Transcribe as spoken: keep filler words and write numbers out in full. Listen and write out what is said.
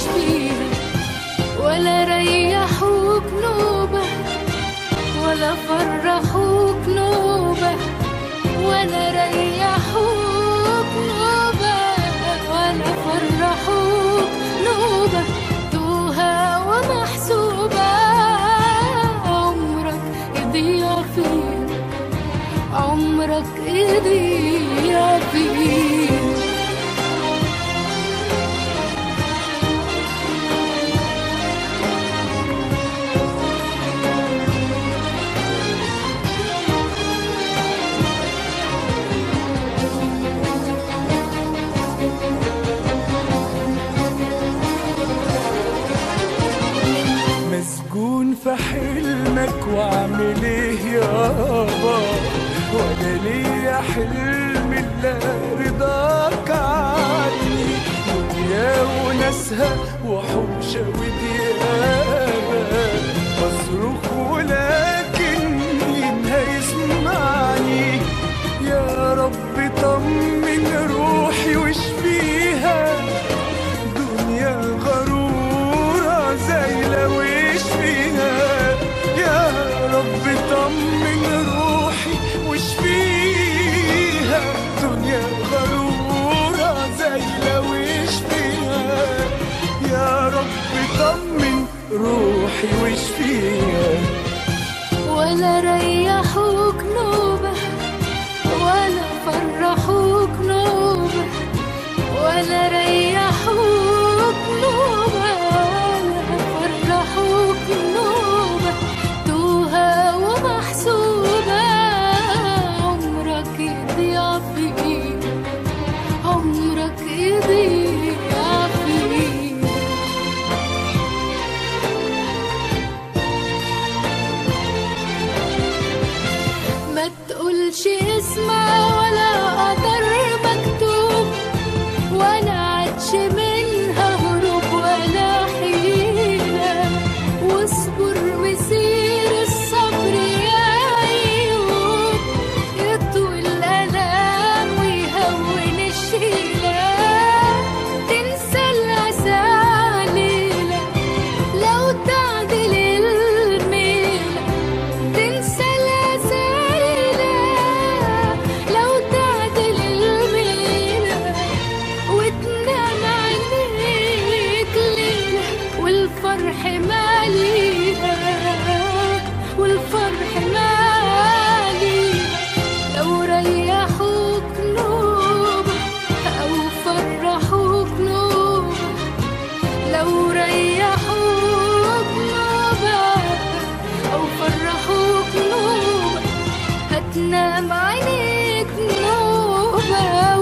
ويشفيها، ولا ريحوك نوبة ولا فرحوك نوبة، ولا ريحوك نوبة ولا فرحوك نوبة. توها ومحسوبة عمرك يضيع فيه، عمرك يضيع فيه. مسجون في حلمك واعمل ايه يابا، وانا ليا حلم الا رضاك عني. دنيا وناسها وحوشه وديابه، بصرخ ولكن مين هيسمعني؟ يا رب طمن روحي واشفيها، دنيا غرورة زايلة واشفيها. يا رب طمن روحي واشفيها، دنيا غرورة زايلة واشفيها. يا رب طمن روحي واشفيها. ولا ريحوك نوبة ولا فرحوك نوبة، ولا ريحوك نوبة ولا فرحوك نوبة. توها ومحسوبة عمرك يضيع فيه، عمرك يضيع فيه. ما تقولش اسمع ولا قدر مكتوب، ولا عدش منها هروب ولا حيلة. واصبر وسير الصبر يا أيوب، يطوي الألام ويهون الشيلة. تنسى الأسى ليلة لو تعدل الميلة، تنسى الأسى ليلة لو تعدل الميلة. وتنام عينيك ليلة والفرح ماليها، والفرح ماليها. لو ريحوك نوبة أو فرحوك نوبة، لو ريحوك نوبة أو فرحوك نوبة، هتنام عينيك نوبة